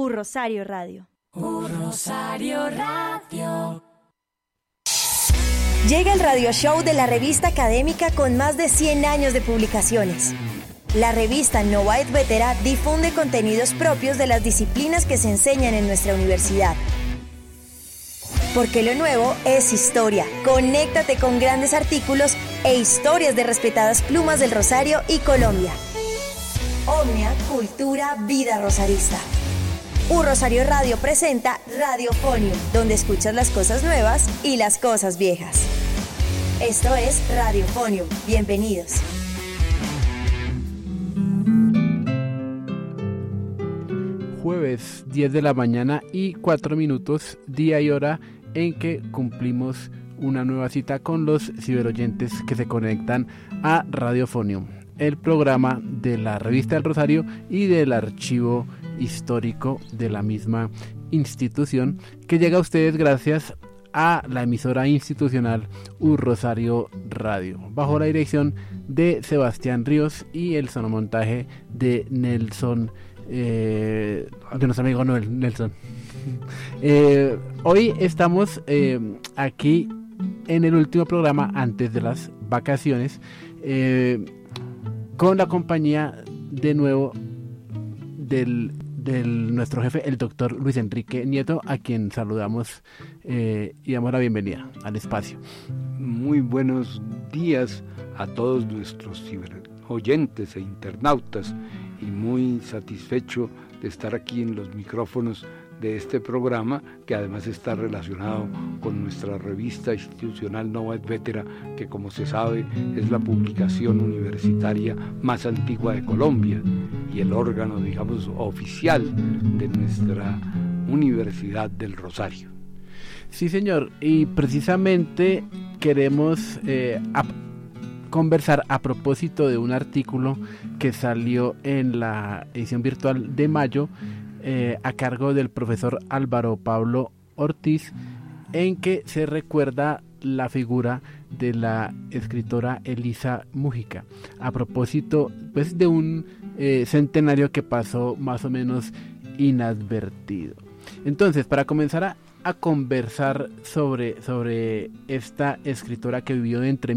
Rosario Radio. Rosario Radio. Llega el radio show de la revista académica con más de 100 años de publicaciones. La revista Nova et Vetera difunde contenidos propios de las disciplinas que se enseñan en nuestra universidad. Porque lo nuevo es historia. Conéctate con grandes artículos e historias de respetadas plumas del Rosario y Colombia. Omnia, cultura, vida rosarista. Rosario Radio presenta Radiofonium, donde escuchas las cosas nuevas y las cosas viejas. Esto es Radiofonium. Bienvenidos. Jueves 10 de la mañana y 4 minutos, día y hora en que cumplimos una nueva cita con los ciberoyentes que se conectan a Radiofonium, el programa de la revista del Rosario y del archivo histórico de la misma institución, que llega a ustedes gracias a la emisora institucional Rosario Radio, bajo la dirección de Sebastián Ríos y el sonomontaje de Nelson, de nuestro amigo Noel Nelson. Hoy estamos aquí en el último programa antes de las vacaciones, con la compañía de nuevo del nuestro jefe, el doctor Luis Enrique Nieto, a quien saludamos y damos la bienvenida al espacio. Muy buenos días a todos nuestros oyentes e internautas, y muy satisfecho de estar aquí en los micrófonos de este programa, que además está relacionado con nuestra revista institucional Nova et Vetera, que, como se sabe, es la publicación universitaria más antigua de Colombia y el órgano, digamos, oficial de nuestra Universidad del Rosario. Sí, señor, y precisamente queremos conversar a propósito de un artículo que salió en la edición virtual de mayo, a cargo del profesor Álvaro Pablo Ortiz, en que se recuerda la figura de la escritora Elisa Múgica, a propósito pues de un centenario que pasó más o menos inadvertido. Entonces, para comenzar a conversar sobre esta escritora que vivió entre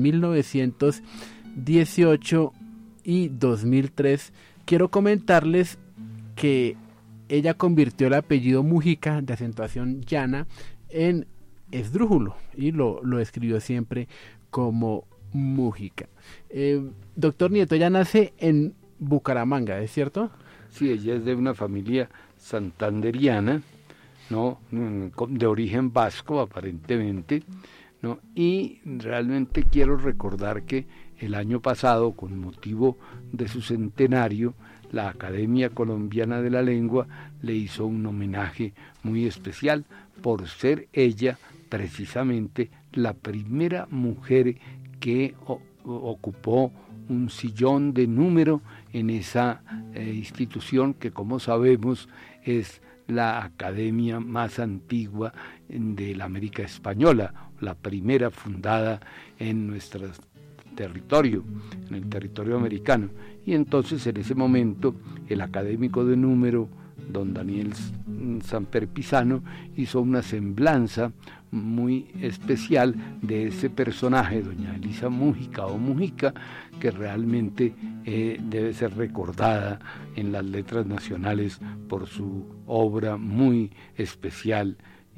1918 y 2003, quiero comentarles que ella convirtió el apellido Múgica, de acentuación llana, en esdrújulo, y lo escribió siempre como Múgica. Doctor Nieto, ella nace en Bucaramanga, ¿es cierto? Sí, ella es de una familia santanderiana, ¿no?, de origen vasco aparentemente, ¿no? Y realmente quiero recordar que el año pasado, con motivo de su centenario, la Academia Colombiana de la Lengua le hizo un homenaje muy especial por ser ella precisamente la primera mujer que ocupó un sillón de número en esa institución que, como sabemos, es la academia más antigua de la América Española, la primera fundada en nuestro territorio, en el territorio americano. Y entonces, en ese momento, el académico de número, don Daniel Samper Pisano, hizo una semblanza muy especial de ese personaje, doña Elisa Múgica o Múgica, que realmente debe ser recordada en las letras nacionales por su obra muy especial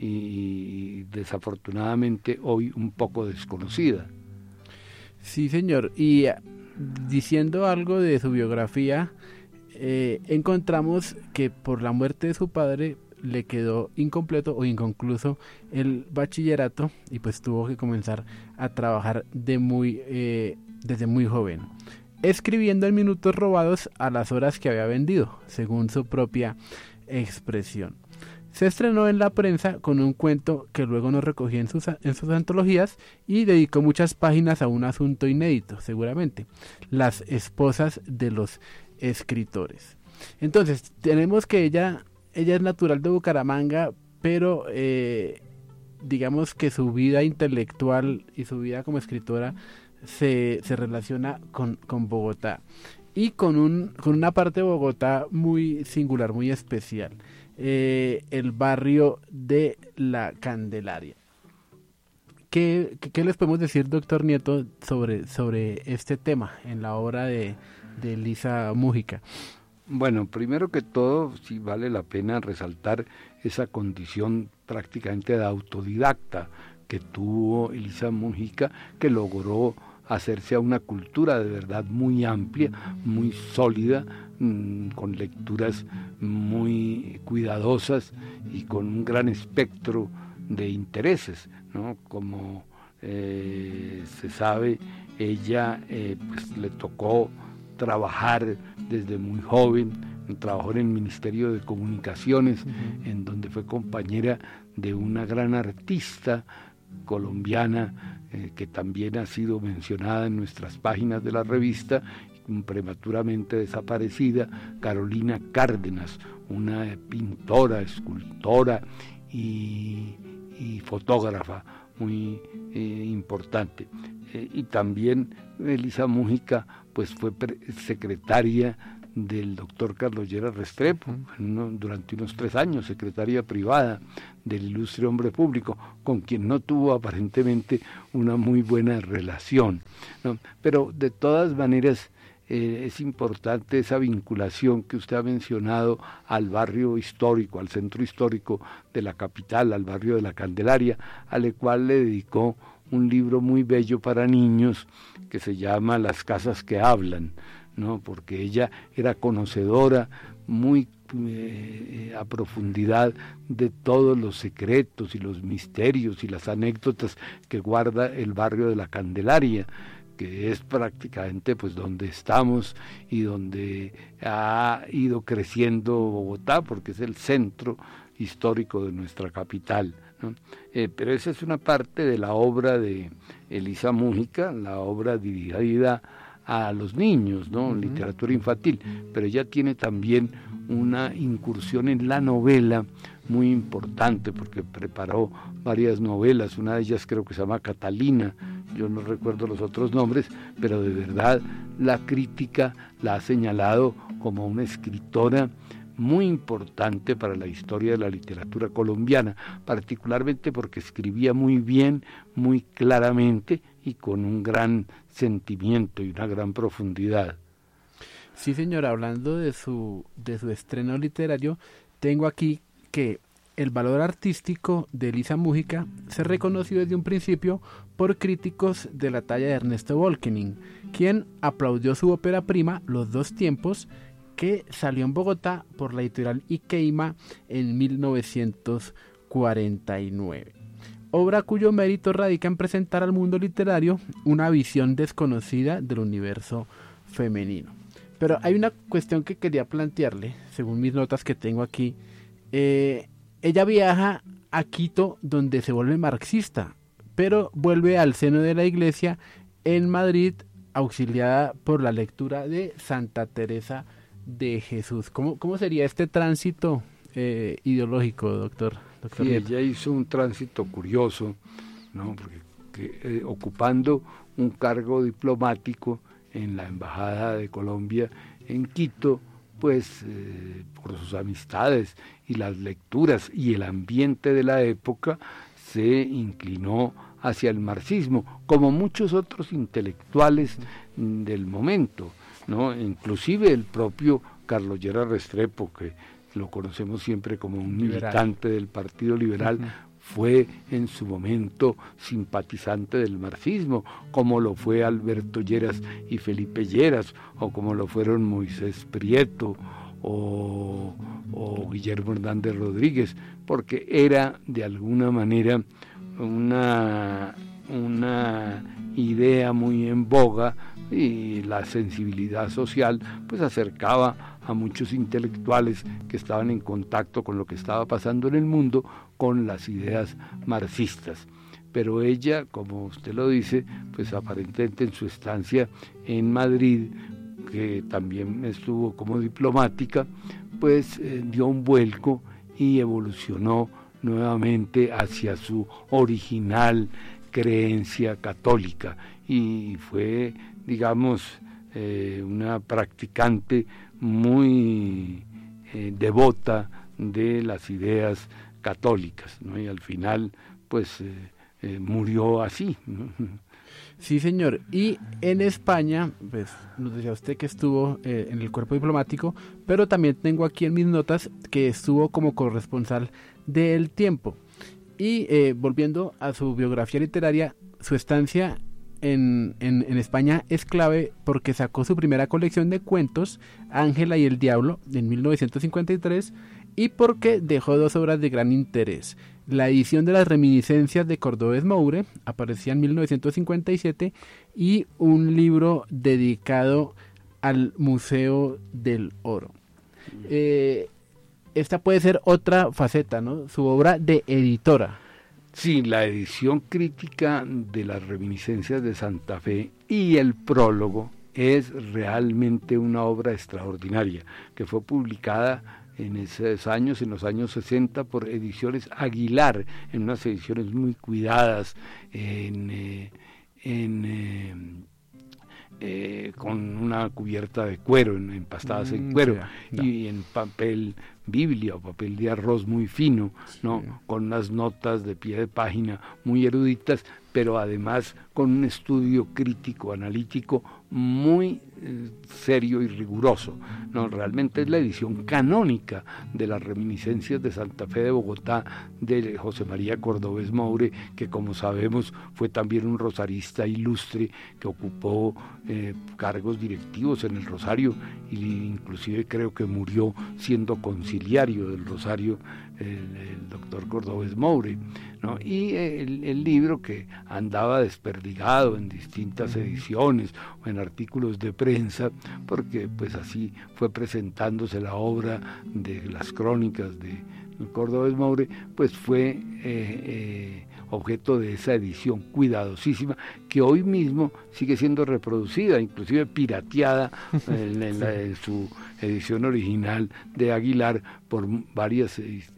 y desafortunadamente hoy un poco desconocida. Sí, señor, y diciendo algo de su biografía, encontramos que por la muerte de su padre le quedó incompleto o inconcluso el bachillerato, y pues tuvo que comenzar a trabajar desde muy joven, escribiendo en minutos robados a las horas que había vendido, según su propia expresión. Se estrenó en la prensa con un cuento que luego no recogía en sus antologías, y dedicó muchas páginas a un asunto inédito, seguramente: las esposas de los escritores. Entonces, tenemos que ella es natural de Bucaramanga, pero digamos que su vida intelectual y su vida como escritora se relaciona con Bogotá, y con una parte de Bogotá muy singular, muy especial. el barrio de La Candelaria. ¿Qué les podemos decir, doctor Nieto, sobre este tema en la obra de Elisa Múgica? Bueno, primero que todo, sí vale la pena resaltar esa condición prácticamente de autodidacta que tuvo Elisa Múgica, que logró hacerse a una cultura de verdad muy amplia, muy sólida, con lecturas muy cuidadosas y con un gran espectro de intereses, ¿no? Como se sabe, ella pues le tocó trabajar desde muy joven, trabajó en el Ministerio de Comunicaciones, en donde fue compañera de una gran artista colombiana que también ha sido mencionada en nuestras páginas de la revista, prematuramente desaparecida, Carolina Cárdenas, una pintora, escultora y fotógrafa muy importante. Y también Elisa Múgica pues fue secretaria del doctor Carlos Lleras Restrepo, durante unos 3 años, secretaria privada del ilustre hombre público, con quien no tuvo aparentemente una muy buena relación, ¿no? Pero de todas maneras es importante esa vinculación que usted ha mencionado al barrio histórico, al centro histórico de la capital, al barrio de La Candelaria, al cual le dedicó un libro muy bello para niños que se llama Las casas que hablan, ¿no? Porque ella era conocedora muy a profundidad de todos los secretos y los misterios y las anécdotas que guarda el barrio de La Candelaria, que es prácticamente pues donde estamos y donde ha ido creciendo Bogotá, porque es el centro histórico de nuestra capital, ¿no? Pero esa es una parte de la obra de Elisa Múgica, la obra dirigida a los niños, ¿no? Literatura infantil, pero ella tiene también una incursión en la novela muy importante, porque preparó varias novelas, una de ellas creo que se llama Catalina, yo no recuerdo los otros nombres, pero de verdad la crítica la ha señalado como una escritora muy importante para la historia de la literatura colombiana, particularmente porque escribía muy bien, muy claramente y con un gran sentimiento y una gran profundidad. Sí, señor, hablando de su estreno literario, tengo aquí que el valor artístico de Elisa Múgica se reconoció desde un principio por críticos de la talla de Ernesto Bölkening, quien aplaudió su ópera prima Los dos tiempos, que salió en Bogotá por la editorial Ikeyma en 1949. Obra cuyo mérito radica en presentar al mundo literario una visión desconocida del universo femenino. Pero hay una cuestión que quería plantearle, según mis notas que tengo aquí. Ella viaja a Quito, donde se vuelve marxista, pero vuelve al seno de la iglesia en Madrid, auxiliada por la lectura de Santa Teresa de Jesús. ¿Cómo sería este tránsito ideológico, doctor? Sí, ella hizo un tránsito curioso, ¿no? Porque ocupando un cargo diplomático en la Embajada de Colombia en Quito, pues por sus amistades y las lecturas y el ambiente de la época, se inclinó hacia el marxismo, como muchos otros intelectuales del momento, ¿no? Inclusive el propio Carlos Lleras Restrepo, que lo conocemos siempre como un militante del Partido Liberal, fue en su momento simpatizante del marxismo, como lo fue Alberto Lleras y Felipe Lleras, o como lo fueron Moisés Prieto o Guillermo Hernández Rodríguez, porque era de alguna manera una idea muy en boga, y la sensibilidad social pues acercaba a muchos intelectuales que estaban en contacto con lo que estaba pasando en el mundo con las ideas marxistas. Pero ella, como usted lo dice, pues aparentemente en su estancia en Madrid, que también estuvo como diplomática, pues dio un vuelco y evolucionó nuevamente hacia su original creencia católica, y fue, digamos, una practicante muy devota de las ideas católicas, ¿no? Y al final pues murió así, ¿no? Sí, señor. Y en España, pues nos decía usted que estuvo en el cuerpo diplomático, pero también tengo aquí en mis notas que estuvo como corresponsal de El Tiempo. Y volviendo a su biografía literaria, su estancia en España es clave porque sacó su primera colección de cuentos, Ángela y el Diablo, en 1953, y porque dejó 2 obras de gran interés. La edición de las reminiscencias de Cordovez Moure aparecía en 1957 y un libro dedicado al Museo del Oro. Esta puede ser otra faceta, ¿no? Su obra de editora. Sí, la edición crítica de las reminiscencias de Santa Fe y el prólogo es realmente una obra extraordinaria, que fue publicada en esos años, en los años 60, por Ediciones Aguilar, en unas ediciones muy cuidadas, con una cubierta de cuero, empastadas en cuero, no. Y en papel biblia o papel de arroz muy fino, ¿no? Sí. Con unas notas de pie de página muy eruditas, pero además con un estudio crítico, analítico muy serio y riguroso, ¿no? Realmente es la edición canónica de las reminiscencias de Santa Fe de Bogotá de José María Cordovez Moure, que como sabemos fue también un rosarista ilustre que ocupó cargos directivos en el Rosario, e inclusive creo que murió siendo conciliario del Rosario, el doctor Cordovez Moure, ¿no? Y el libro, que andaba desperdigado en distintas ediciones o en artículos de prensa, porque pues así fue presentándose la obra de las crónicas de Cordovez Moure, pues fue objeto de esa edición cuidadosísima, que hoy mismo sigue siendo reproducida, inclusive pirateada en su edición original de Aguilar por varias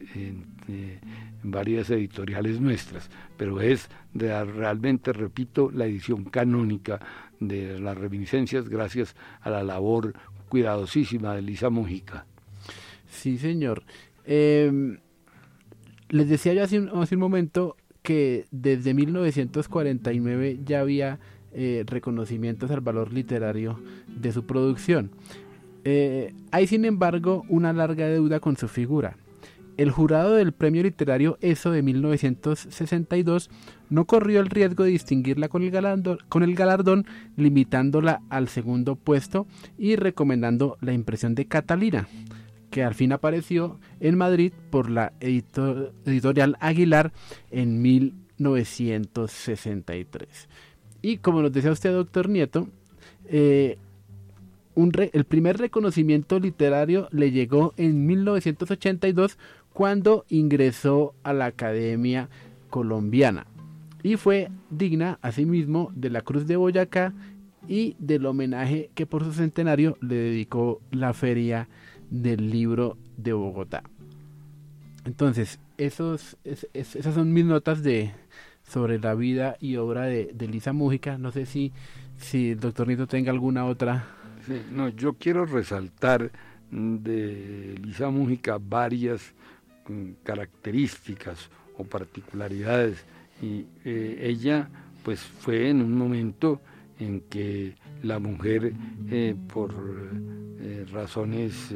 editoriales nuestras, pero es realmente, repito, la edición canónica de las reminiscencias, gracias a la labor cuidadosísima de Elisa Mújica. Sí, señor. Les decía yo hace un momento que desde 1949 ya había reconocimientos al valor literario de su producción. Hay, sin embargo, una larga deuda con su figura. El jurado del Premio Literario ESO de 1962 no corrió el riesgo de distinguirla con el galardón, limitándola al segundo puesto y recomendando la impresión de Catalina, que al fin apareció en Madrid por la editorial Aguilar en 1963. Y como nos decía usted, doctor Nieto, el primer reconocimiento literario le llegó en 1982, cuando ingresó a la Academia Colombiana, y fue digna asimismo de la Cruz de Boyacá y del homenaje que por su centenario le dedicó la Feria del Libro de Bogotá. Entonces, esas son mis notas sobre la vida y obra de Elisa Mújica. No sé si el doctor Nieto tenga alguna otra. Sí, no, yo quiero resaltar de Elisa Mújica varias características o particularidades, y ella pues fue en un momento en que la mujer por razones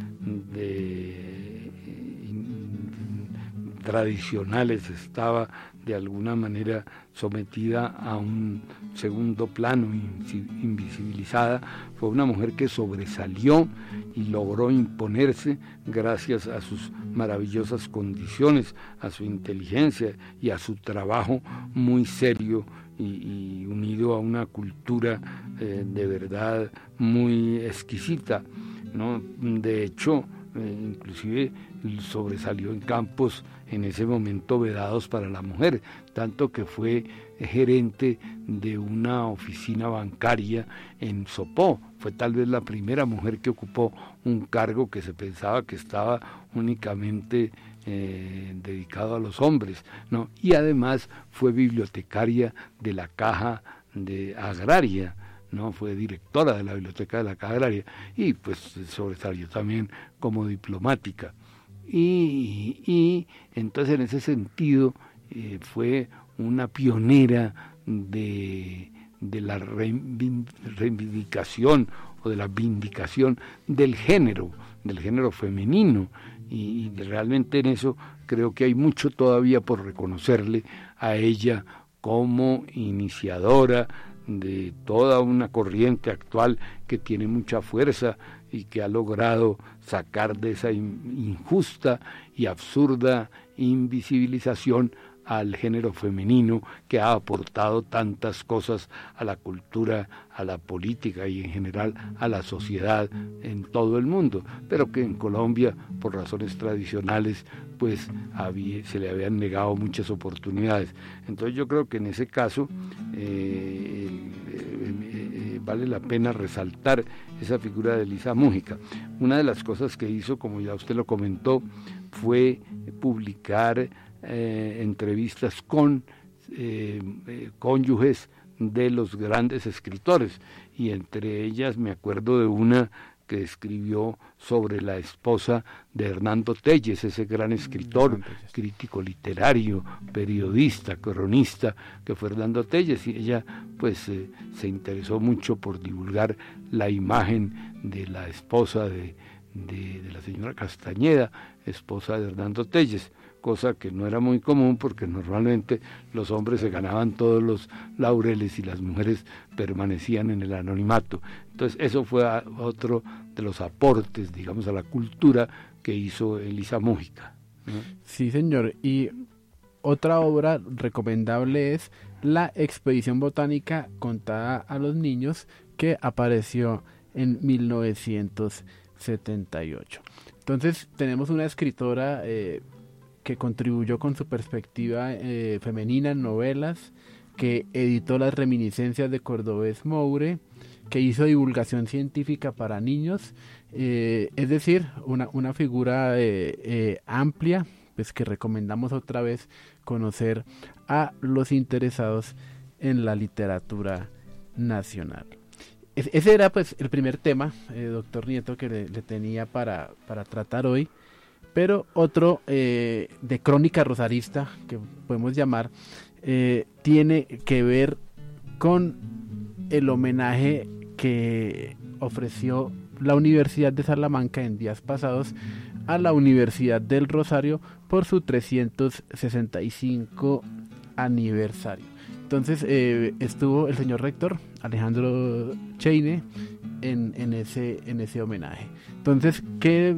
tradicionales estaba de alguna manera sometida a un segundo plano, invisibilizada. Fue una mujer que sobresalió y logró imponerse gracias a sus maravillosas condiciones, a su inteligencia y a su trabajo muy serio y unido a una cultura de verdad muy exquisita, ¿no? De hecho, inclusive sobresalió en campos en ese momento vedados para la mujer, tanto que fue gerente de una oficina bancaria en Sopó. Fue tal vez la primera mujer que ocupó un cargo que se pensaba que estaba únicamente dedicado a los hombres, ¿no? Y además fue bibliotecaria de la Caja Agraria, ¿no? Fue directora de la biblioteca de la Caja Agraria y pues sobresalió también como diplomática. y entonces en ese sentido fue una pionera de la reivindicación o de la vindicación del género femenino, y realmente en eso creo que hay mucho todavía por reconocerle a ella como iniciadora de toda una corriente actual que tiene mucha fuerza y que ha logrado sacar de esa injusta y absurda invisibilización al género femenino, que ha aportado tantas cosas a la cultura, a la política y en general a la sociedad en todo el mundo, pero que en Colombia, por razones tradicionales, pues se le habían negado muchas oportunidades. Entonces yo creo que en ese caso vale la pena resaltar esa figura de Elisa Múgica. Una de las cosas que hizo, como ya usted lo comentó, fue publicar entrevistas con cónyuges de los grandes escritores, y entre ellas me acuerdo de una que escribió sobre la esposa de Hernando Telles, ese gran escritor, crítico literario, periodista, cronista, que fue Hernando Telles, y ella pues se interesó mucho por divulgar la imagen de la esposa de la señora Castañeda, esposa de Hernando Telles, cosa que no era muy común porque normalmente los hombres se ganaban todos los laureles y las mujeres permanecían en el anonimato. Entonces eso fue otro de los aportes, digamos, a la cultura que hizo Elisa Múgica, ¿no? Sí, señor. Y otra obra recomendable es La expedición botánica contada a los niños, que apareció en 1978. Entonces tenemos una escritora que contribuyó con su perspectiva femenina en novelas, que editó las reminiscencias de Cordovés Moure, que hizo divulgación científica para niños, es decir, una figura amplia, pues que recomendamos otra vez conocer a los interesados en la literatura nacional. Ese era pues el primer tema, doctor Nieto, que le tenía para tratar hoy. Pero otro de crónica rosarista, que podemos llamar, tiene que ver con el homenaje que ofreció la Universidad de Salamanca en días pasados a la Universidad del Rosario por su 365 aniversario. Entonces estuvo el señor rector Alejandro Cheine en ese homenaje. Entonces, ¿qué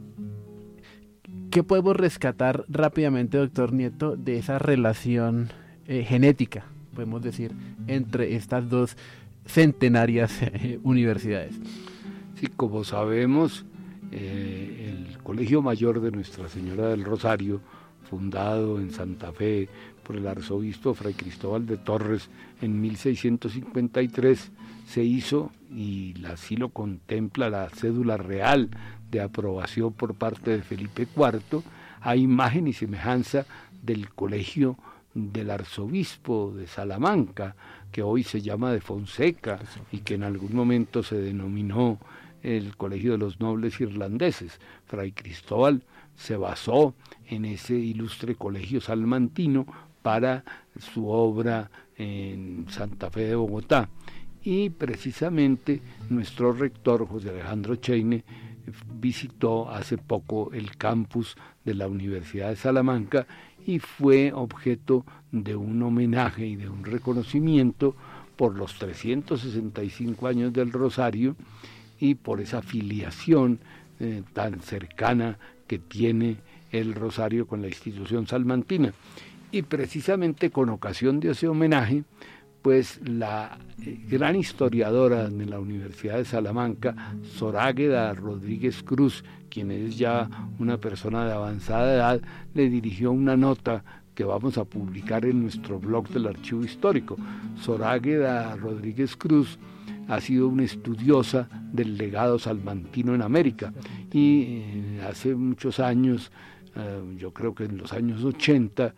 podemos rescatar rápidamente, doctor Nieto, de esa relación genética, podemos decir, entre estas dos centenarias universidades? Sí, como sabemos, el Colegio Mayor de Nuestra Señora del Rosario, fundado en Santa Fe por el arzobispo Fray Cristóbal de Torres en 1653, se hizo, y así lo contempla la cédula real de aprobación por parte de Felipe IV, a imagen y semejanza del colegio del arzobispo de Salamanca, que hoy se llama de Fonseca y que en algún momento se denominó el Colegio de los Nobles Irlandeses. Fray Cristóbal se basó en ese ilustre colegio salmantino para su obra en Santa Fe de Bogotá, y precisamente nuestro rector José Alejandro Cheine visitó hace poco el campus de la Universidad de Salamanca y fue objeto de un homenaje y de un reconocimiento por los 365 años del Rosario y por esa filiación tan cercana que tiene el Rosario con la institución salmantina. Y precisamente con ocasión de ese homenaje, pues la gran historiadora de la Universidad de Salamanca, Zoraida Rodríguez Cruz, quien es ya una persona de avanzada edad, le dirigió una nota que vamos a publicar en nuestro blog del Archivo Histórico. Zoraida Rodríguez Cruz ha sido una estudiosa del legado salmantino en América y hace muchos años, yo creo que en los años 80,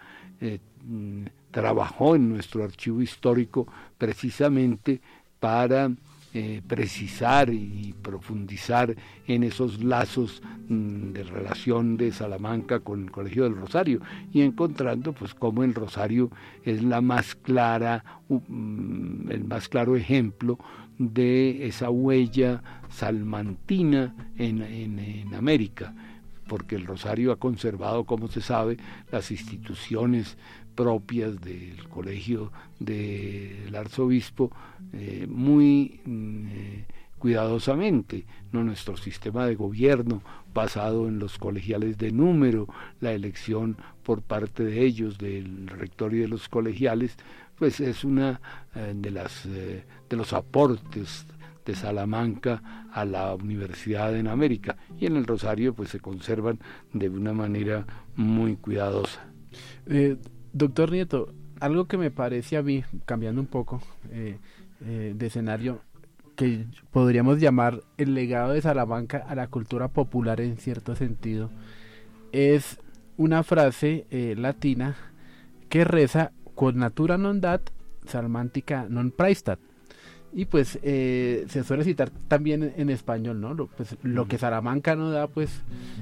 trabajó en nuestro archivo histórico precisamente para precisar y profundizar en esos lazos de relación de Salamanca con el Colegio del Rosario, y encontrando pues cómo el Rosario es la más clara, el más claro ejemplo de esa huella salmantina en América, porque el Rosario ha conservado, como se sabe, las instituciones propias del colegio del arzobispo muy cuidadosamente, ¿no? Nuestro sistema de gobierno basado en los colegiales de número, la elección por parte de ellos del rector y de los colegiales, pues es una de los aportes de Salamanca a la universidad en América, y en el Rosario pues se conservan de una manera muy cuidadosa. Doctor Nieto, algo que me parece a mí, cambiando un poco de escenario, que podríamos llamar el legado de Salamanca a la cultura popular en cierto sentido, es una frase latina que reza quod natura non dat, salmantica non praestat. Y pues se suele citar también en español, ¿no? Lo que Salamanca no da, pues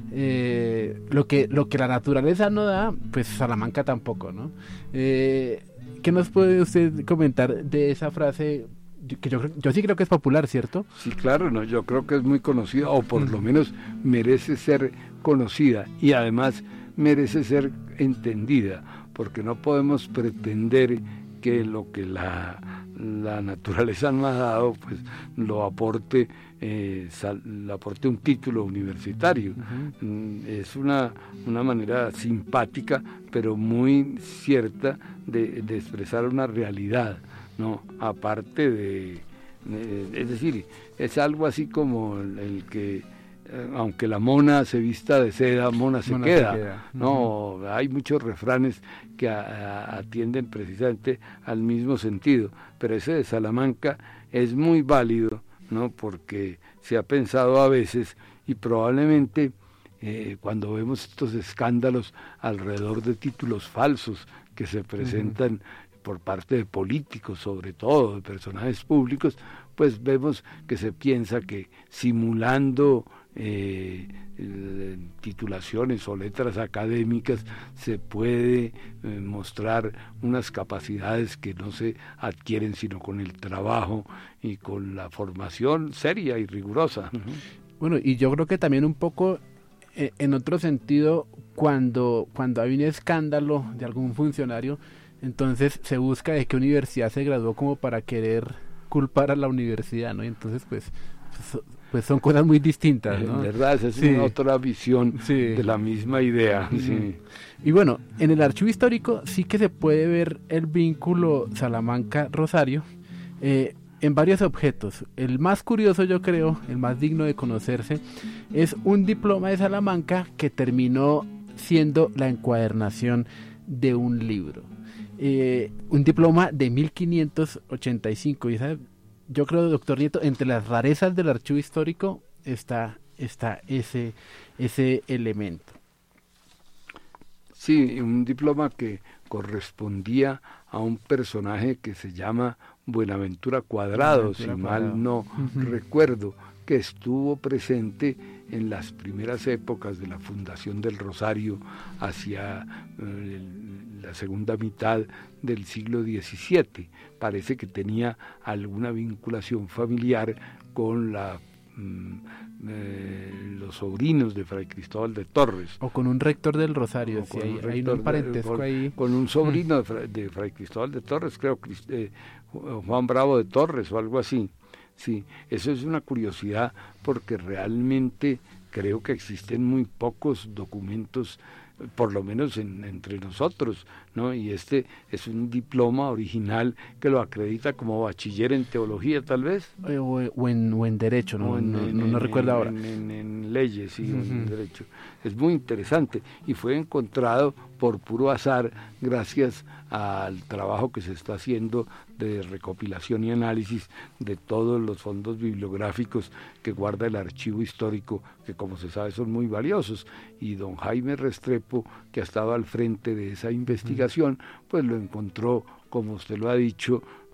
lo que la naturaleza no da, pues Salamanca tampoco, ¿no? ¿Qué nos puede usted comentar de esa frase? Que yo sí creo que es popular, ¿cierto? Sí, claro, no, yo creo que es muy conocida, o por lo menos merece ser conocida, y además merece ser entendida, porque no podemos pretender que lo que la naturaleza nos ha dado, pues lo aporte un título universitario. Es una manera simpática, pero muy cierta de expresar una realidad, ¿no? Aparte es decir, es algo así como el que aunque la mona se vista de seda, mona se queda. No, hay muchos refranes que atienden precisamente al mismo sentido, pero ese de Salamanca es muy válido, ¿no? Porque se ha pensado a veces, y probablemente cuando vemos estos escándalos alrededor de títulos falsos que se presentan por parte de políticos, sobre todo de personajes públicos, pues vemos que se piensa que simulando titulaciones o letras académicas se puede mostrar unas capacidades que no se adquieren sino con el trabajo y con la formación seria y rigurosa. Bueno, y yo creo que también un poco en otro sentido, cuando hay un escándalo de algún funcionario, entonces se busca de qué universidad se graduó como para querer culpar a la universidad, ¿no? Y entonces pues son cosas muy distintas, ¿no? En verdad, esa es una otra visión de la misma idea. Sí. Y bueno, en el archivo histórico sí que se puede ver el vínculo Salamanca-Rosario en varios objetos. El más curioso, yo creo, el más digno de conocerse, es un diploma de Salamanca que terminó siendo la encuadernación de un libro. Un diploma de 1585, y esa, yo creo, doctor Nieto, entre las rarezas del archivo histórico está ese elemento. Sí, un diploma que correspondía a un personaje que se llama Buenaventura Cuadrado, si mal no recuerdo, que estuvo presente en las primeras épocas de la fundación del Rosario hacia la segunda mitad del siglo XVII. Parece que tenía alguna vinculación familiar con los sobrinos de Fray Cristóbal de Torres. O con un rector del Rosario, sí, hay un parentesco ahí. Con un sobrino de Fray Cristóbal de Torres, creo, Juan Bravo de Torres o algo así. Sí, eso es una curiosidad porque realmente creo que existen muy pocos documentos, por lo menos entre nosotros, ¿no? Y este es un diploma original que lo acredita como bachiller en teología, tal vez. O en derecho, no recuerdo ahora. En leyes, sí, en derecho. Es muy interesante y fue encontrado por puro azar gracias al trabajo que se está haciendo de recopilación y análisis de todos los fondos bibliográficos que guarda el archivo histórico, que como se sabe son muy valiosos, y don Jaime Restrepo, que ha estado al frente de esa investigación, pues lo encontró, como usted lo ha dicho,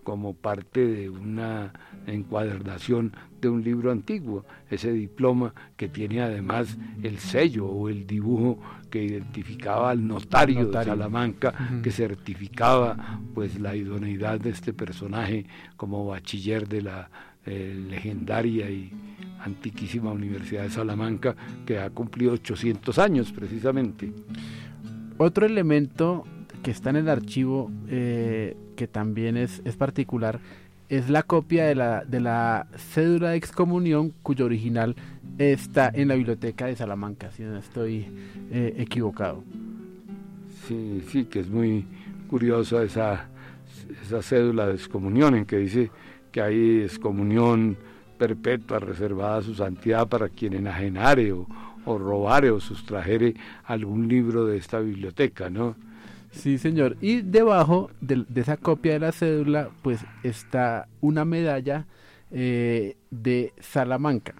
como parte de una encuadernación de un libro antiguo, ese diploma que tiene además el sello o el dibujo que identificaba al notario de Salamanca, que certificaba pues la idoneidad de este personaje como bachiller de la legendaria y antiquísima Universidad de Salamanca, que ha cumplido 800 años precisamente. Otro elemento que está en el archivo, que también es particular, es la copia de la cédula de excomunión, cuyo original está en la biblioteca de Salamanca, si no estoy equivocado. Sí, que es muy curiosa esa cédula de excomunión, en que dice que hay excomunión perpetua reservada a su santidad para quien enajenare o robare o sustrajere algún libro de esta biblioteca, ¿no? Sí, señor. Y debajo de esa copia de la cédula, pues está una medalla de Salamanca.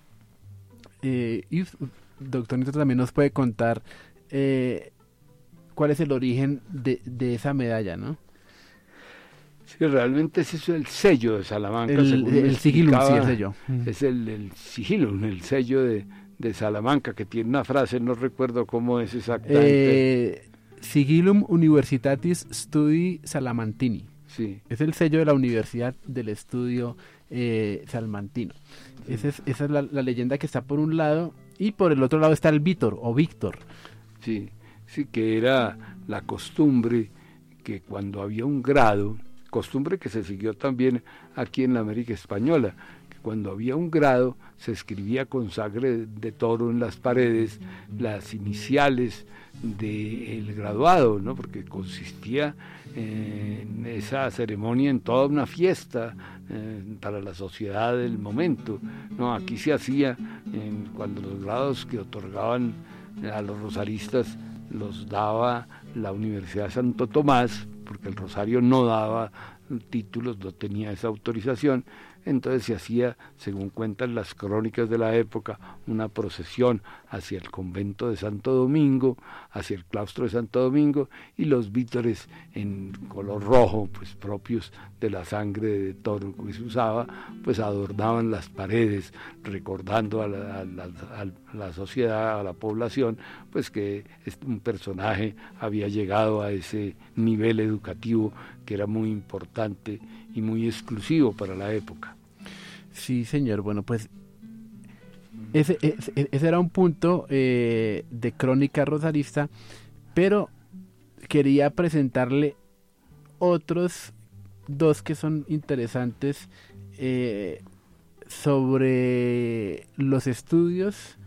Y doctor Nito también nos puede contar cuál es el origen de esa medalla, ¿no? Sí, realmente ese es el sello de Salamanca. El sigilum, sí, el sello. Es el sigilum, el sello de Salamanca, que tiene una frase, no recuerdo cómo es exactamente. Sigillum Universitatis Studi Salamantini. Sí. Es el sello de la Universidad del Estudio Salmantino. Sí. Esa es la leyenda que está por un lado, y por el otro lado está el Vítor o Víctor. Sí, que era la costumbre que cuando había un grado, costumbre que se siguió también aquí en la América Española, que cuando había un grado se escribía con sangre de toro en las paredes las iniciales del graduado, ¿no? Porque consistía en esa ceremonia en toda una fiesta para la sociedad del momento, ¿no? Aquí se hacía cuando los grados que otorgaban a los rosaristas los daba la Universidad de Santo Tomás, porque el Rosario no daba títulos, no tenía esa autorización. Entonces se hacía, según cuentan las crónicas de la época, una procesión hacia el convento de Santo Domingo, hacia el claustro de Santo Domingo, y los vítores en color rojo, pues propios de la sangre de toro que se usaba, pues adornaban las paredes, recordando a la sociedad, a la población, pues que un personaje había llegado a ese nivel educativo que era muy importante y muy exclusivo para la época. Sí, señor. Bueno, pues ese era un punto de crónica rosarista, pero quería presentarle otros dos que son interesantes sobre los estudios,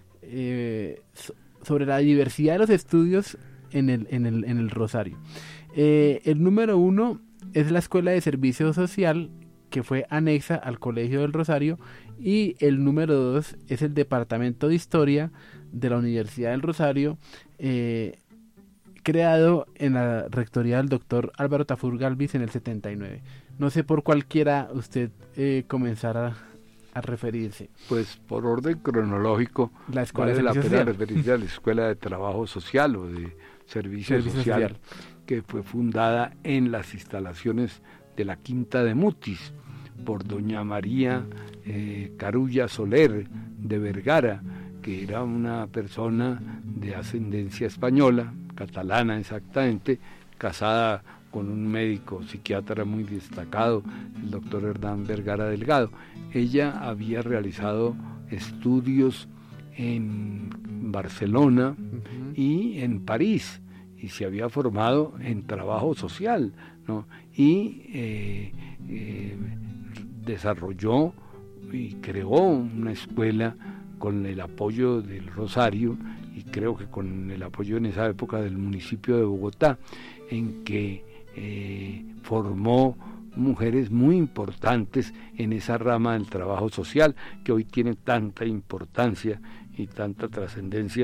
sobre la diversidad de los estudios en el Rosario. El número 1 es la Escuela de Servicio Social, que fue anexa al Colegio del Rosario, y el número 2 es el Departamento de Historia de la Universidad del Rosario, creado en la rectoría del doctor Álvaro Tafur Galvis en el 79. No sé por cuál quiera usted comenzar a referirse. Pues por orden cronológico, la Escuela vale la pena referirse a la Escuela de Trabajo Social o de Servicio Social, que fue fundada en las instalaciones de la Quinta de Mutis por doña María Carulla Soler de Vergara, que era una persona de ascendencia española, catalana exactamente, casada con un médico psiquiatra muy destacado, el doctor Hernán Vergara Delgado. Ella había realizado estudios en Barcelona y en París, y se había formado en trabajo social, ¿no? Y desarrolló y creó una escuela con el apoyo del Rosario, y creo que con el apoyo en esa época del municipio de Bogotá, en que formó mujeres muy importantes en esa rama del trabajo social que hoy tiene tanta importancia y tanta trascendencia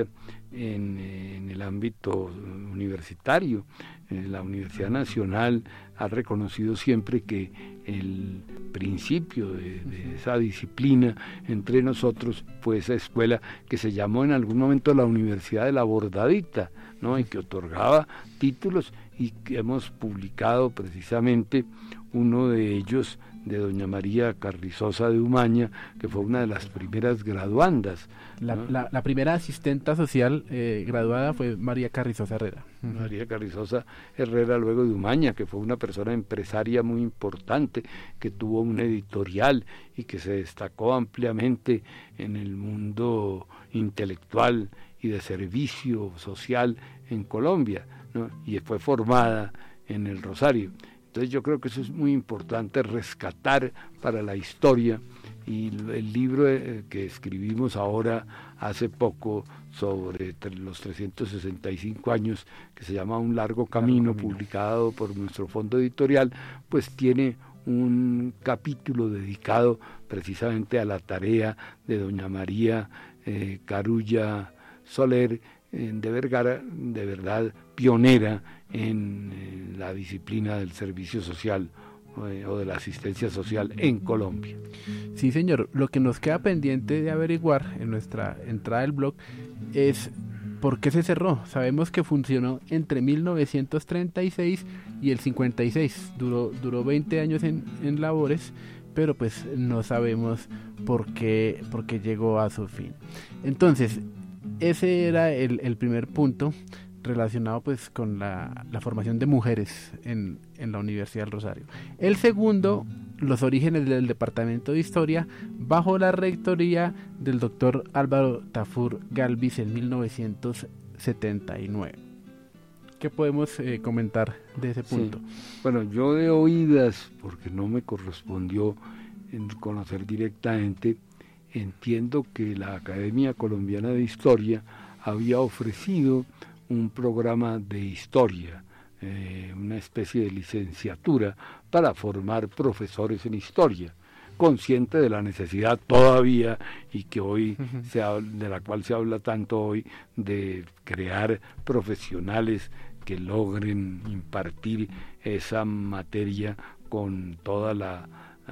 en el ámbito universitario. La Universidad Nacional ha reconocido siempre que el principio de esa disciplina entre nosotros fue esa escuela que se llamó en algún momento la Universidad de la Bordadita, ¿no? Y que otorgaba títulos, y que hemos publicado precisamente uno de ellos de doña María Carrizosa de Umaña, que fue una de las primeras graduandas, ¿no? La primera asistenta social graduada fue María Carrizosa Herrera. María Carrizosa Herrera, luego de Umaña, que fue una persona empresaria muy importante, que tuvo un editorial y que se destacó ampliamente en el mundo intelectual y de servicio social en Colombia, ¿no? Y fue formada en el Rosario. Entonces yo creo que eso es muy importante rescatar para la historia, y el libro que escribimos ahora hace poco sobre los 365 años, que se llama Un largo camino, publicado por nuestro fondo editorial, pues tiene un capítulo dedicado precisamente a la tarea de doña María Carulla Soler de Vergara, de verdad pionera en la disciplina del servicio social o de la asistencia social en Colombia. Sí, señor. Lo que nos queda pendiente de averiguar en nuestra entrada del blog es por qué se cerró. Sabemos que funcionó entre 1936 y el 56. Duró 20 años en labores, pero pues no sabemos por qué llegó a su fin. Entonces, ese era el primer punto relacionado pues con la formación de mujeres en la Universidad del Rosario. El segundo, los orígenes del Departamento de Historia bajo la rectoría del doctor Álvaro Tafur Galvis en 1979. ¿Qué podemos comentar de ese punto? Sí. Bueno, yo de oídas, porque no me correspondió conocer directamente, entiendo que la Academia Colombiana de Historia había ofrecido un programa de historia, una especie de licenciatura para formar profesores en historia, consciente de la necesidad todavía, y que hoy de la cual se habla tanto hoy, de crear profesionales que logren impartir esa materia con toda la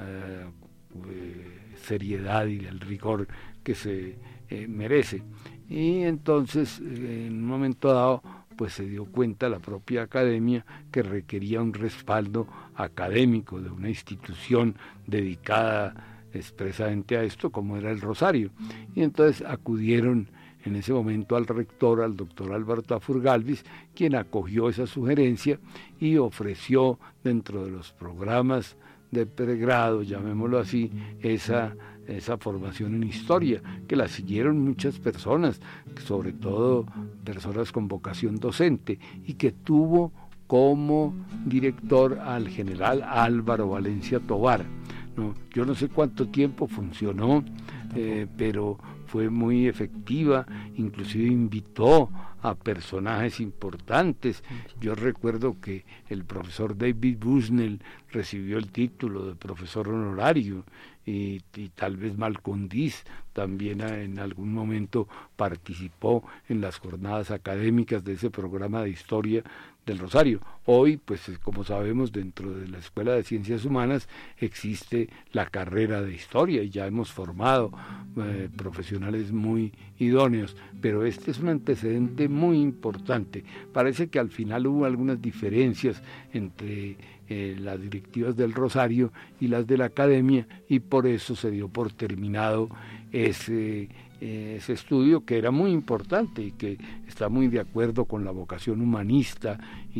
seriedad y el rigor que se merece. Y entonces, en un momento dado, pues se dio cuenta la propia academia que requería un respaldo académico de una institución dedicada expresamente a esto, como era el Rosario. Y entonces acudieron en ese momento al rector, al doctor Álvaro Tafur Galvis, quien acogió esa sugerencia y ofreció dentro de los programas de pregrado, llamémoslo así, esa formación en historia, que la siguieron muchas personas, sobre todo personas con vocación docente, y que tuvo como director al general Álvaro Valencia Tovar, ¿no? Yo no sé cuánto tiempo funcionó, pero fue muy efectiva, inclusive invitó a personajes importantes. Yo recuerdo que el profesor David Bushnell recibió el título de profesor honorario, y tal vez Malcolm Diz también en algún momento participó en las jornadas académicas de ese programa de historia del Rosario. Hoy, pues como sabemos, dentro de la Escuela de Ciencias Humanas existe la carrera de historia, y ya hemos formado profesionales muy idóneos, pero este es un antecedente muy importante. Parece que al final hubo algunas diferencias entre las directivas del Rosario y las de la academia, y por eso se dio por terminado ese estudio, que era muy importante y que está muy de acuerdo con la vocación humanista y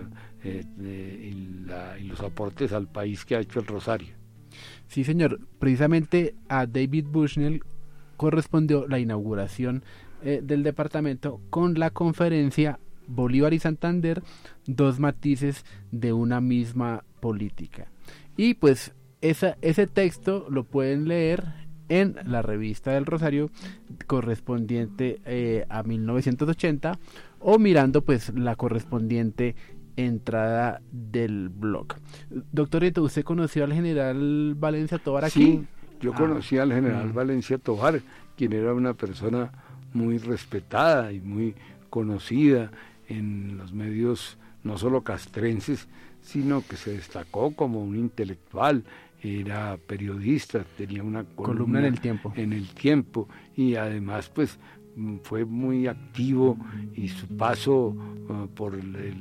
los aportes al país que ha hecho el Rosario. Sí, señor. Precisamente a David Bushnell correspondió la inauguración del departamento con la conferencia Bolívar y Santander, dos matices de una misma política. Y pues ese texto lo pueden leer en la revista del Rosario correspondiente a 1980, o mirando pues la correspondiente entrada del blog. Doctorito, ¿usted conoció al general Valencia Tovar aquí? Sí, yo conocí al general Valencia Tovar, quien era una persona muy respetada y muy conocida en los medios no solo castrenses, sino que se destacó como un intelectual, era periodista, tenía una columna en el Tiempo y además pues fue muy activo y su paso por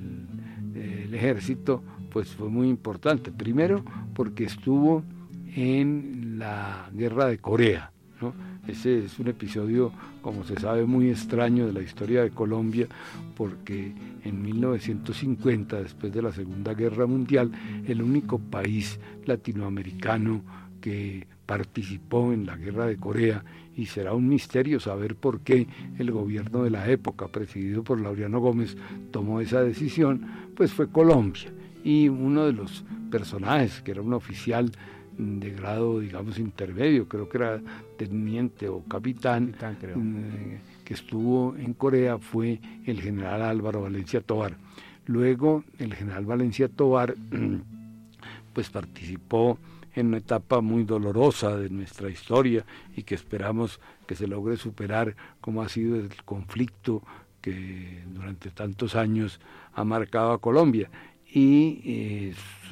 el ejército pues fue muy importante. Primero porque estuvo en la guerra de Corea, ¿no? Ese es un episodio, como se sabe, muy extraño de la historia de Colombia, porque en 1950, después de la Segunda Guerra Mundial, el único país latinoamericano que participó en la guerra de Corea, y será un misterio saber por qué el gobierno de la época, presidido por Laureano Gómez, tomó esa decisión, pues fue Colombia. Y uno de los personajes, que era un oficial de grado, digamos, intermedio, creo que era teniente o capitán creo, que estuvo en Corea, fue el general Álvaro Valencia Tovar. Luego el general Valencia Tovar pues participó en una etapa muy dolorosa de nuestra historia y que esperamos que se logre superar, como ha sido el conflicto que durante tantos años ha marcado a Colombia. Y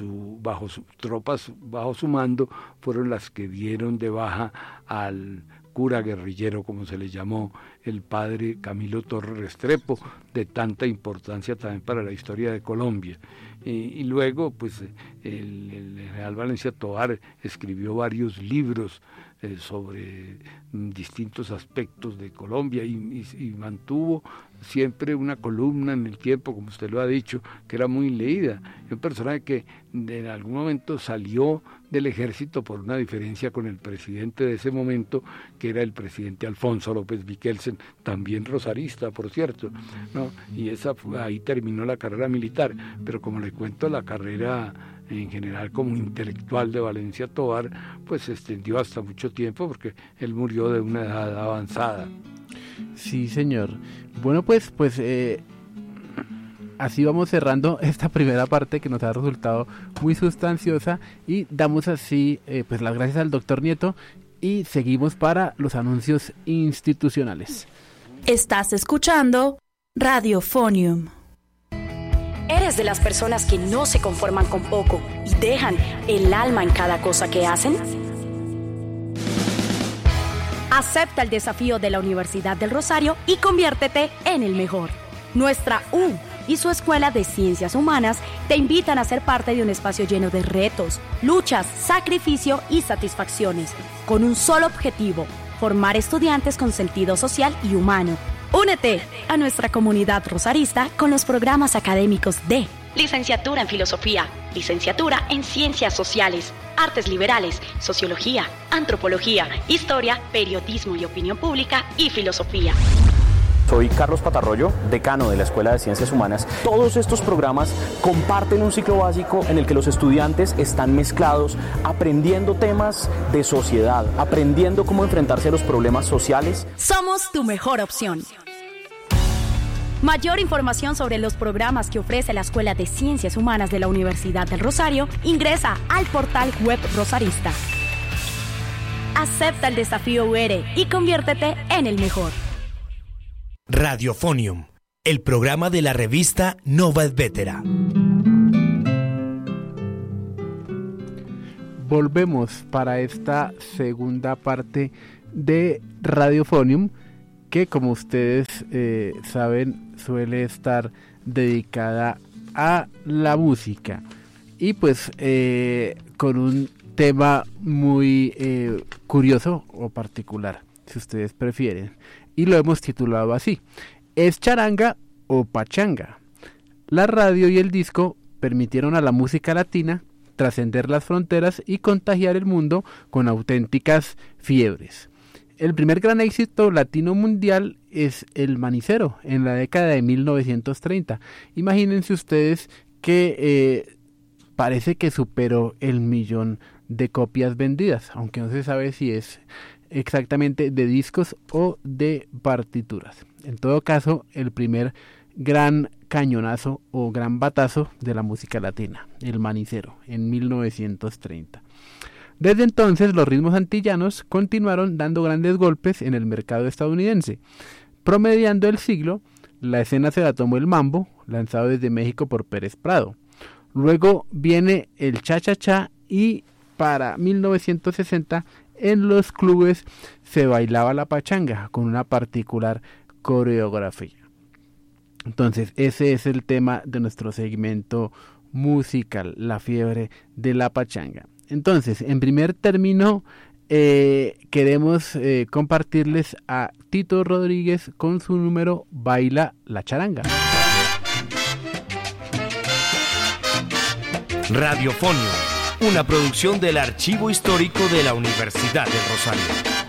tropas bajo su mando fueron las que dieron de baja al cura guerrillero, como se le llamó, el padre Camilo Torres Restrepo, de tanta importancia también para la historia de Colombia. Y luego, pues, el general Valencia Tovar escribió varios libros sobre distintos aspectos de Colombia y mantuvo siempre una columna en el Tiempo, como usted lo ha dicho, que era muy leída. Un personaje que en algún momento salió del ejército por una diferencia con el presidente de ese momento, que era el presidente Alfonso López Viquelsen, también rosarista, por cierto, ¿no? Y ahí terminó la carrera militar, pero como le cuento, la carrera en general como intelectual de Valencia Tovar pues se extendió hasta mucho tiempo, porque él murió de una edad avanzada. Sí, señor. Bueno, pues así vamos cerrando esta primera parte, que nos ha resultado muy sustanciosa, y damos así pues las gracias al doctor Nieto y seguimos para los anuncios institucionales. Estás escuchando Radiofonium. ¿Eres de las personas que no se conforman con poco y dejan el alma en cada cosa que hacen? Acepta el desafío de la Universidad del Rosario y conviértete en el mejor. Nuestra U y su Escuela de Ciencias Humanas te invitan a ser parte de un espacio lleno de retos, luchas, sacrificio y satisfacciones, con un solo objetivo: formar estudiantes con sentido social y humano. Únete a nuestra comunidad rosarista con los programas académicos de Licenciatura en Filosofía, Licenciatura en Ciencias Sociales, Artes Liberales, Sociología, Antropología, Historia, Periodismo y Opinión Pública y Filosofía. Soy Carlos Patarroyo, decano de la Escuela de Ciencias Humanas. Todos estos programas comparten un ciclo básico en el que los estudiantes están mezclados, aprendiendo temas de sociedad, aprendiendo cómo enfrentarse a los problemas sociales. Somos tu mejor opción. Mayor información sobre los programas que ofrece la Escuela de Ciencias Humanas de la Universidad del Rosario, ingresa al portal web rosarista. Acepta el desafío UR y conviértete en el mejor. Radiofonium, el programa de la revista Nova et Vetera. Volvemos para esta segunda parte de Radiofonium, que como ustedes saben suele estar dedicada a la música y pues con un tema muy curioso o particular, si ustedes prefieren, y lo hemos titulado así: ¿es charanga o pachanga? La radio y el disco permitieron a la música latina trascender las fronteras y contagiar el mundo con auténticas fiebres. El primer gran éxito latino mundial es El Manicero, en la década de 1930. Imagínense ustedes que parece que superó el 1.000.000 de copias vendidas, aunque no se sabe si es exactamente de discos o de partituras. En todo caso, el primer gran cañonazo o gran batazo de la música latina, El Manicero, en 1930. Desde entonces los ritmos antillanos continuaron dando grandes golpes en el mercado estadounidense. Promediando el siglo, la escena se la tomó el mambo, lanzado desde México por Pérez Prado. Luego viene el cha-cha-cha y para 1960 en los clubes se bailaba la pachanga con una particular coreografía. Entonces ese es el tema de nuestro segmento musical, la fiebre de la pachanga. Entonces, en primer término, queremos compartirles a Tito Rodríguez con su número Baila la Charanga. Radiofonio, una producción del Archivo Histórico de la Universidad del Rosario.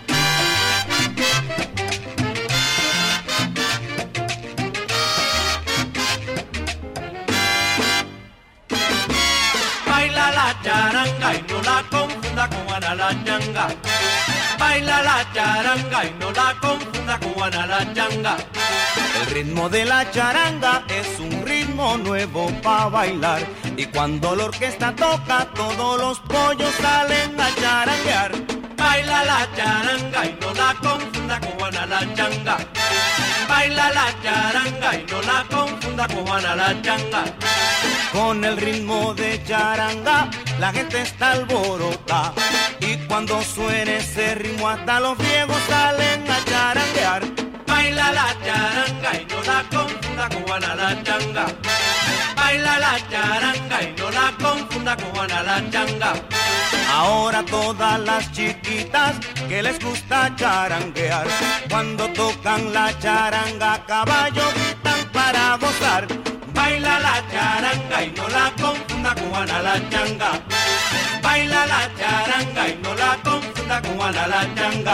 Baila la charanga y no la confunda con guanalachanga. Baila la charanga y no la confunda con guanalachanga. El ritmo de la charanga es un ritmo nuevo para bailar. Y cuando la orquesta toca, todos los pollos salen a charanguear. Baila la charanga y no la confunda con guanalachanga. Baila la charanga y no la confunda con guanalachanga. Con el ritmo de charanga, la gente está alborotada. Y cuando suene ese ritmo, hasta los viejos salen a charanguear. Baila la charanga y no la confunda con guanalachanga. Baila la charanga y no la confunda con guanalachanga. Ahora todas las chiquitas que les gusta charanguear, cuando tocan la charanga a caballo gritan para gozar. Baila la charanga y no la confunda con guanalachanga. Baila la charanga y no la confunda con guanalachanga.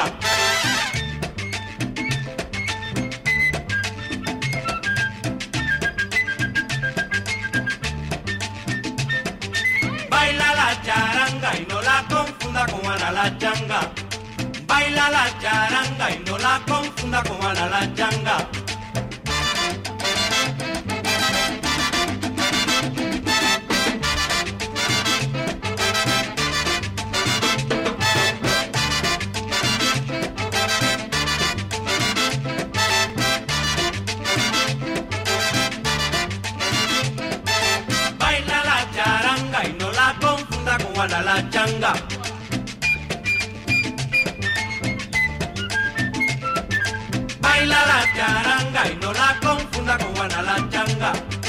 Baila la charanga y no la confunda con guanalachanga. Baila la charanga y no la confunda con guanalachanga. Baila la charanga y no la confunda con guanalachanga. Baila la charanga y no la confunda con guanalachanga.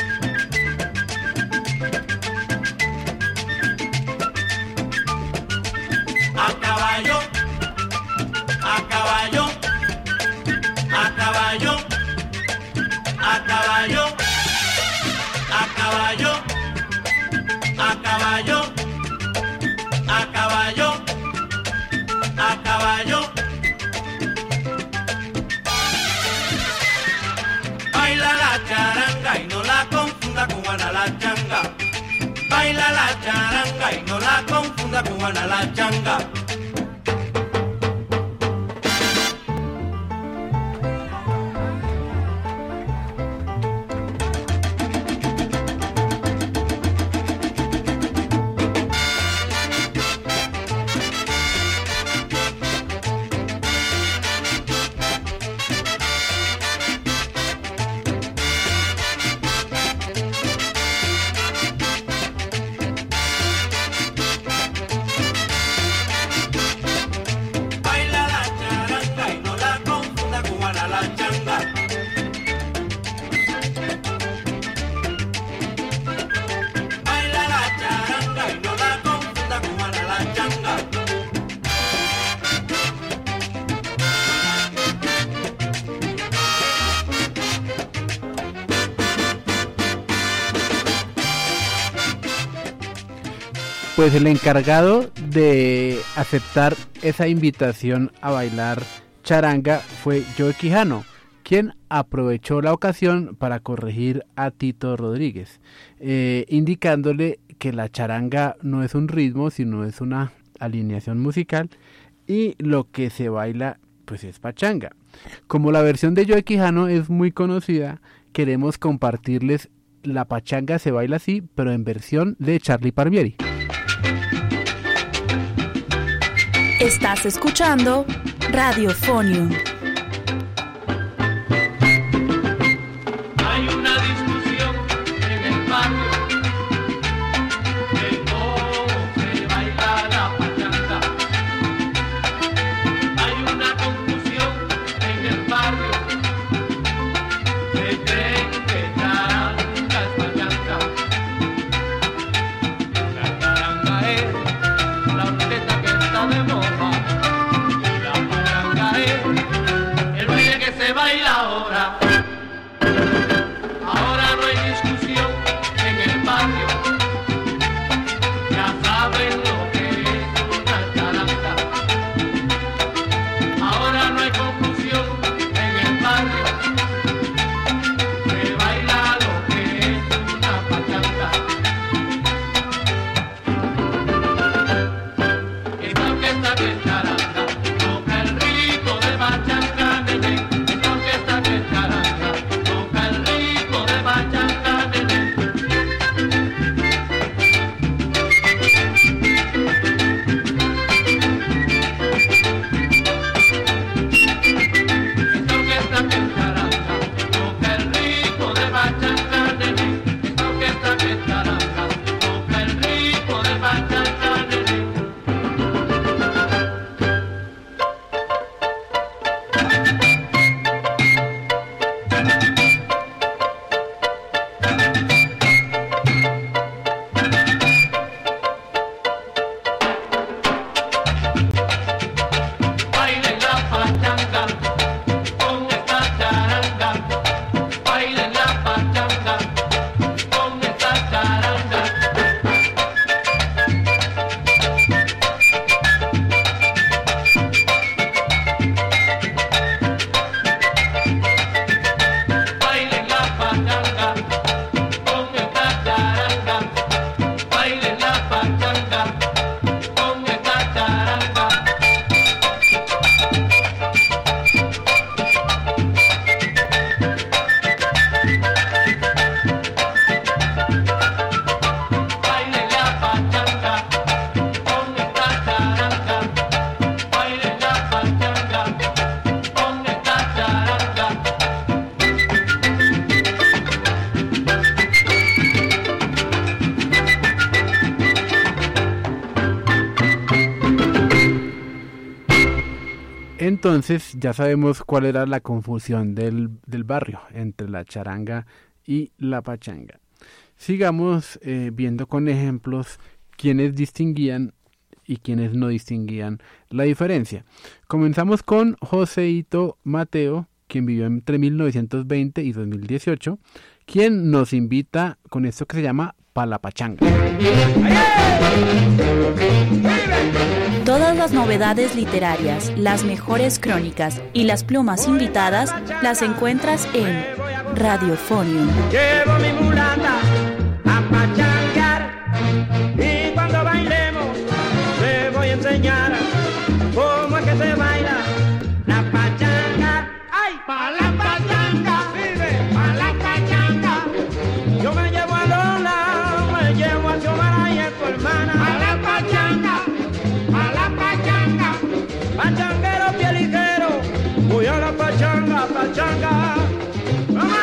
A caballo, a caballo, a caballo, a caballo, a caballo, a caballo, a caballo, a caballo. Baila la charanga y no la confunda con guanalachanga. Baila la charanga y no la confunda con guanalachanga. Baila la charanga y no la confunda con guanalachanga. Baila la charanga y no la confunda con guanalachanga. Pues el encargado de aceptar esa invitación a bailar charanga fue Joe Quijano, quien aprovechó la ocasión para corregir a Tito Rodríguez, indicándole que la charanga no es un ritmo, sino es una alineación musical y lo que se baila pues es pachanga. Como la versión de Joe Quijano es muy conocida, queremos compartirles La pachanga se baila así, pero en versión de Charlie Palmieri. Estás escuchando Radiofonium. Entonces ya sabemos cuál era la confusión del barrio entre la charanga y la pachanga. Sigamos viendo con ejemplos quiénes distinguían y quienes no distinguían la diferencia. Comenzamos con Joseito Mateo, quien vivió entre 1920 y 2018, quien nos invita con esto que se llama Palapachanga. Todas las novedades literarias, las mejores crónicas y las plumas invitadas las encuentras en Radiofonium. Llevo mi mulata a pachanguear y cuando bailemos te voy a enseñar cómo es que se baila la pachanga. ¡Ay! ¡Pa' la pachanga! ¡Vive! ¡Pa' la pachanga! Yo me llevo a Lola, me llevo a Xiomara y a tu hermana. ¡Pa' la pachanga! ¡Pa' la pachanga! Pachanguero pie ligero, voy a la pachanga, pachanga. ¡Vamos!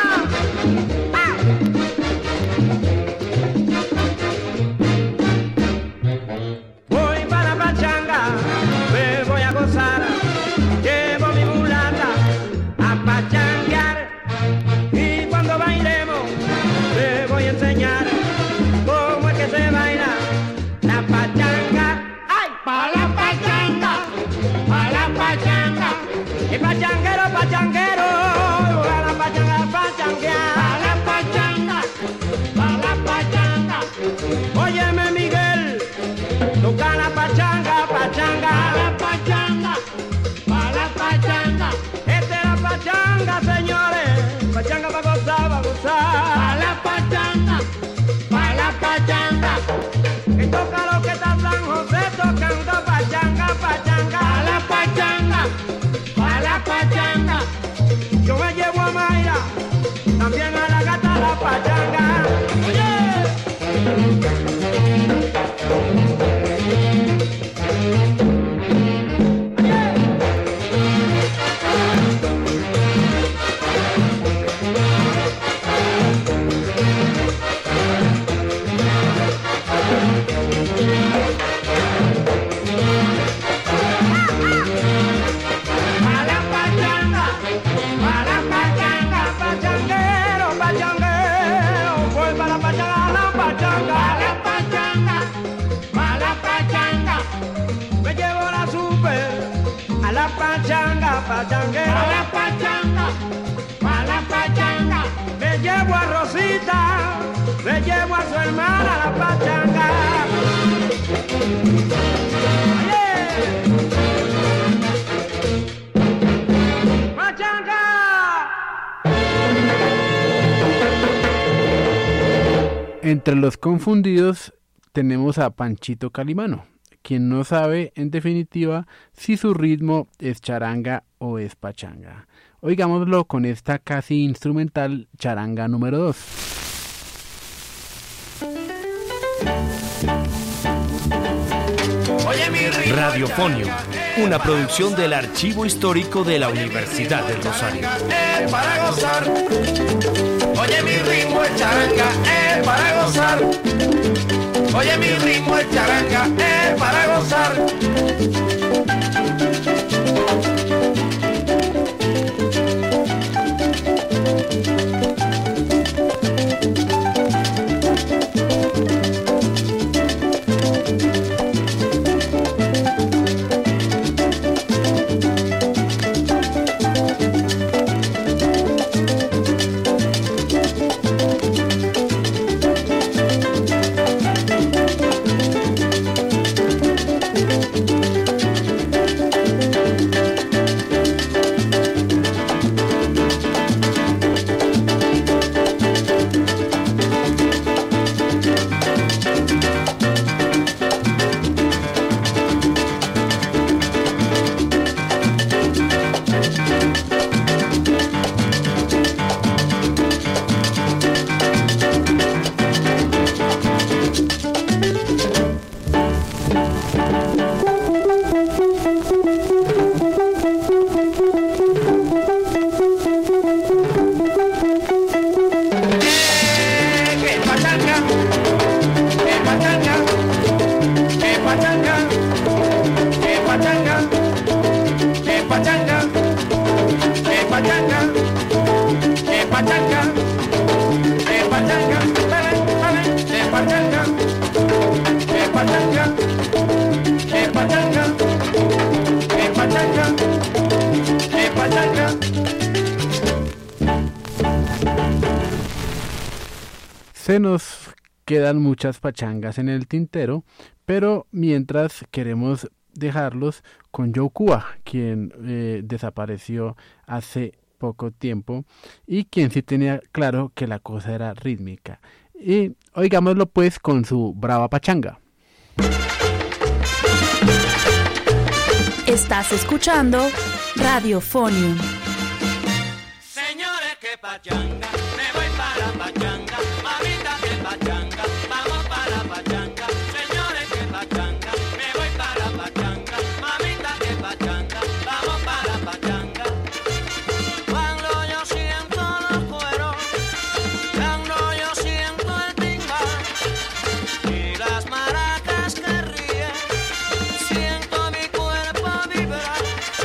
Voy para la pachanga, me voy a gozar. Llevo mi mulata a pachanguear y cuando bailemos te voy a enseñar cómo es que se baila la pachanga. ¡Ay! ¡Pa' la pachanga! ¡Pa' la pachanga! Y pachanguero, pachanguero, voy a la pachanga a pachanguear. ¡Pa' la pachanga! ¡Pa' la pachanga! Óyeme, Miguel, toca la pachanga, pachanga. ¡Pa' la pachanga! ¡Pa' la pachanga! Esta es la pachanga, señores. Pachanga pa' gozar, pa' gozar. ¡Pa' la pachanga! ¡Pa' la pachanga! Que toca lo que está San José tocando pachanga, pachanga. ¡Pa' la pachanga! ¡Pa' la pachanga! Yo me llevo a Mayra, también a la gata la pachanga. ¡Oye! Pachanguero, pa' la pachanga, pa' la pachanga. Me llevo a Rosita, me llevo a su hermana la pachanga. ¡Oye! ¡Pachanga! Entre los confundidos tenemos a Panchito Calimano, quien no sabe, en definitiva, si su ritmo es charanga o es pachanga. Oigámoslo con esta casi instrumental charanga número 2. Radiofonio, una producción del Archivo Histórico de la Universidad del Rosario. Para gozar. Oye, mi ritmo es charanga, para gozar. Oye, mi ritmo es charanga, para gozar. se nos quedan muchas pachangas en el tintero, pero mientras queremos dejarlos con Joe Cuba, quien desapareció hace poco tiempo y quien sí tenía claro que la cosa era rítmica. Y oigámoslo pues con su brava pachanga. Estás escuchando Radiofonium. Señores, que pachanga, me voy para pachanga, mamita, que pachanga, vamos para pachanga. Señores, que pachanga, me voy para pachanga, mamita, que pachanga, vamos para pachanga. Cuando yo siento los cueros, cuando yo siento el timbal y las maracas que ríen, siento mi cuerpo vibrar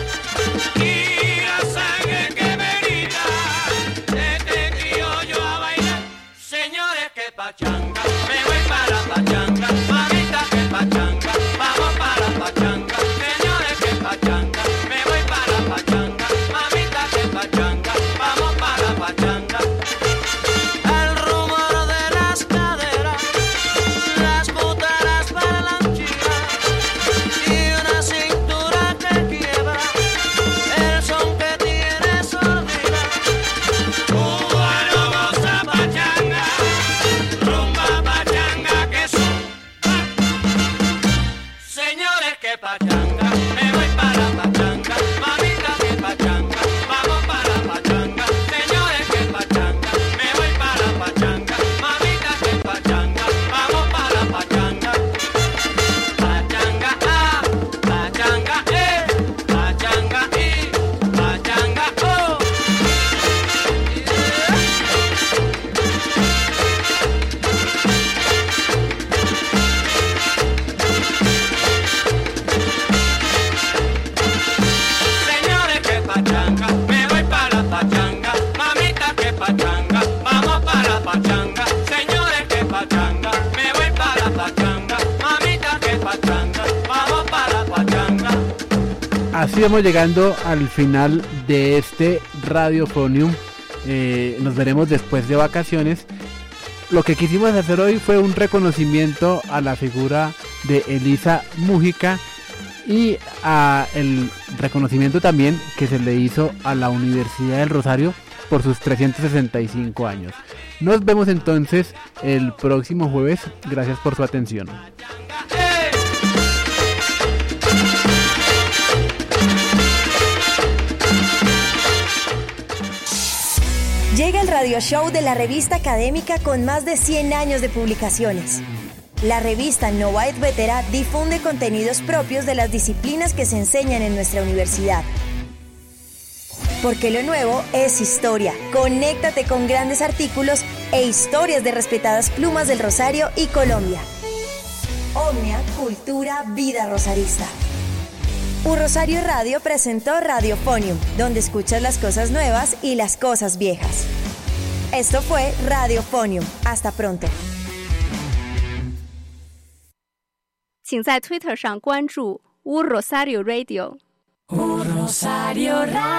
y la sangre que me grita, desde criollo a bailar. Señores, que pachanga, me voy para pachanga, mamita, que pachanga, vamos para pachanga. Señores, que pachanga, me voy para pachanga, mamita, que pachanga, vamos para pachanga. El rumor de las caderas, las cútaras parlanchinas y una cintura que quiebra, el son que tiene sordina. Cubano goza pachanga, rumba pachanga que son. Señores, que pachanga, me voy para pachanga, mamita, que pachanga, vamos para pachanga. Señores, que pachanga, me voy para pachanga, mamita, que pachanga, vamos para pachanga. Pachanga A, pachanga E, pachanga I, pachanga O. Señores, que pachanga, me voy para pachanga, mamita, que pachanga, vamos para pachanga. Señores, que pachanga, me voy para pachanga, mamita, que pachanga, vamos para pachanga. Así vamos llegando al final de este Radiofonium. Nos veremos después de vacaciones. Lo que quisimos hacer hoy fue un reconocimiento a la figura de Elisa Múgica y a el reconocimiento también que se le hizo a la Universidad del Rosario por sus 365 años. Nos vemos entonces el próximo jueves. Gracias por su atención. Llega el radio show de la revista académica con más de 100 años de publicaciones. La revista Nova et Vetera difunde contenidos propios de las disciplinas que se enseñan en nuestra universidad. Porque lo nuevo es historia. Conéctate con grandes artículos e historias de respetadas plumas del Rosario y Colombia. Omnia, Cultura, Vida Rosarista. Un Rosario Radio presentó Radiofonium, donde escuchas las cosas nuevas y las cosas viejas. Esto fue Radiofonium. Hasta pronto. 请在 Twitter 上关注 U Rosario Radio。